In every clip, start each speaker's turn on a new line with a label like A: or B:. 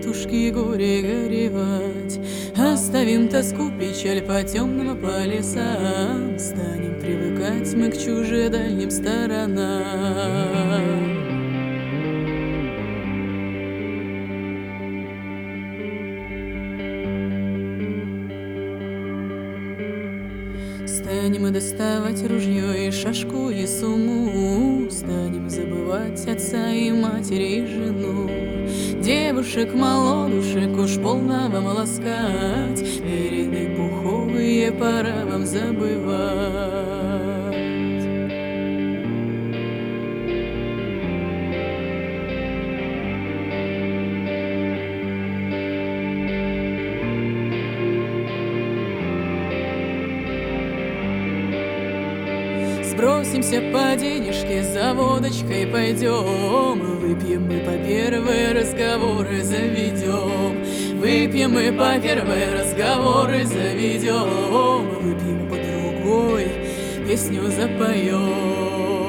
A: матушки горе горевать. Оставим тоску, печаль по темным по лесам, станем привыкать мы к чужедальним сторонам. Станем доставать ружье и шашку и сумму, станем забывать отца и матери и жену. Девушек, молодушек уж полно вам ласкать, переды пуховые пора вам забывать. Сбросимся по денежке, за водочкой пойдем, выпьем мы по первые разговоры заведем. Выпьем мы по первые разговоры заведем, выпьем по другой, песню запоем.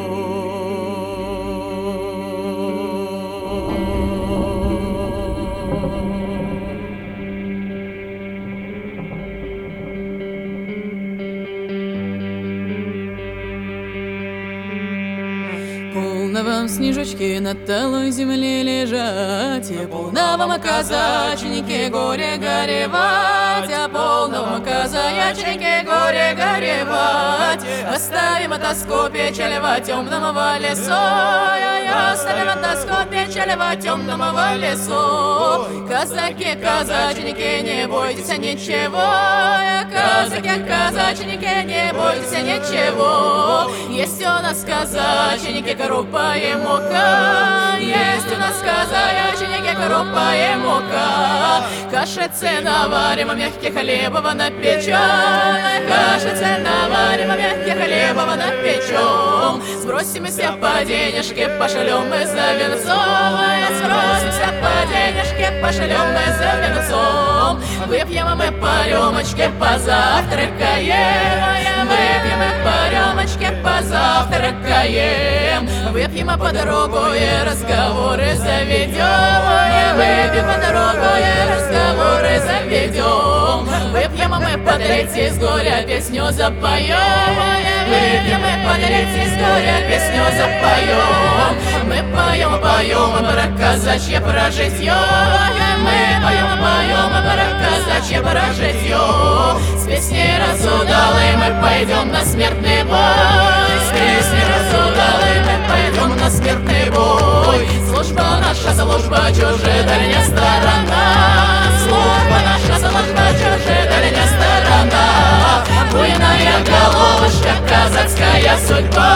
A: Полно вам, снежочки, на талой земле лежать, и полно вам, казачники, горе горевать, а полно вам, казачники, горе горевать. Оставим тоску, печаль во темном лесу, оставим тоску, печаль во темном лесу. Казаки, казачники, не бойтесь ничего, казаки, казачники, не бойтесь ничего. Есть у нас казачники, крупа и мука, есть у нас казачники, крупа и мука. Кашицы наварим, мягких хлебов напечем, кашицы наварим, мягких хлебов напечем. Сбросимся по денежке, пошлем мы за венцом, сбросимся по денежке, пошлем мы за венцом. Выпьем мы по рюмочке, позавтракаем, выпьем мы по рюмочке, позавтракаем. Выпьем по другое, разговоры заведем, выпьем по другое, разговоры заведем. Выпьем мы по третьей с горя, песню запоем, выпьем мы по третьей с горя, песню запоем. Мы поем, поем про казачье про житье, мы поем, поем про казачье про житье. С песней разудалой мы пойдем на смертный бой, с песней разудалой мы пойдем на смертный бой. Служба наша, служба чужая дальняя сторона, служба наша, служба чужая дальняя сторона. Буйная головушка, казацкая судьба.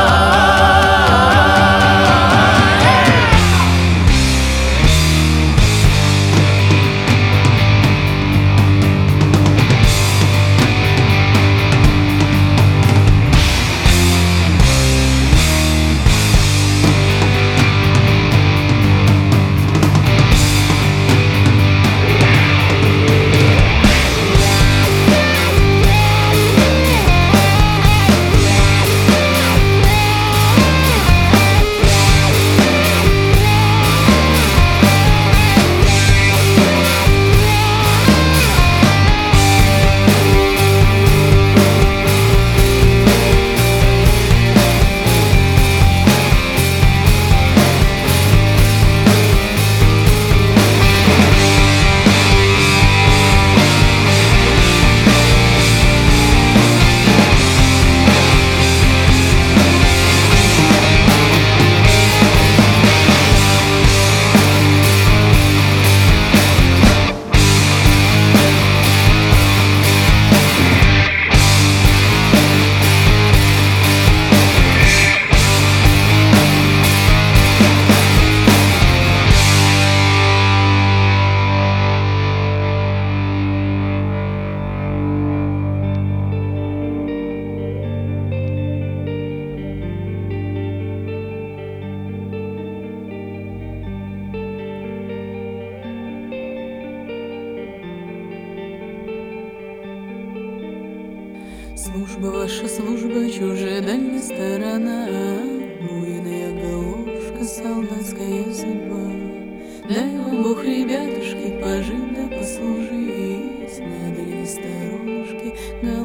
A: Служба ваша, служба чужая дальняя сторона, буйная головушка, солдатская судьба. Дай вам Бог, ребятушки, пожить да послужить на длинной сторонушке.